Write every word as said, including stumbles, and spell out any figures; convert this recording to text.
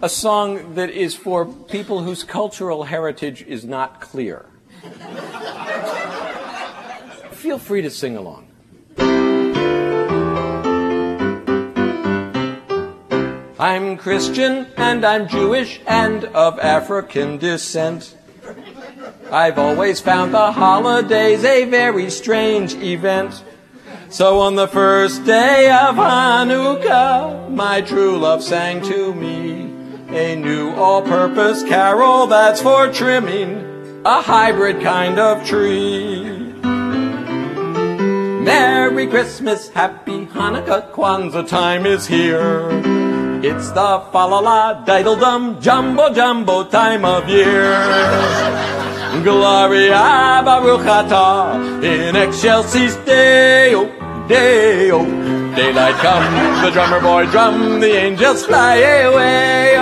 a song that is for people whose cultural heritage is not clear. Feel free to sing along. I'm Christian and I'm Jewish and of African descent. I've always found the holidays a very strange event. So on the first day of Hanukkah, my true love sang to me a new all-purpose carol that's for trimming a hybrid kind of tree. Merry Christmas, Happy Hanukkah, Kwanzaa time is here. It's the fa-la-la, diddle-dum, jumbo-jumbo time of year. Gloria Baruch Atah, in excelsis Deo, Deo. Daylight comes, the drummer boy drum, the angels fly away.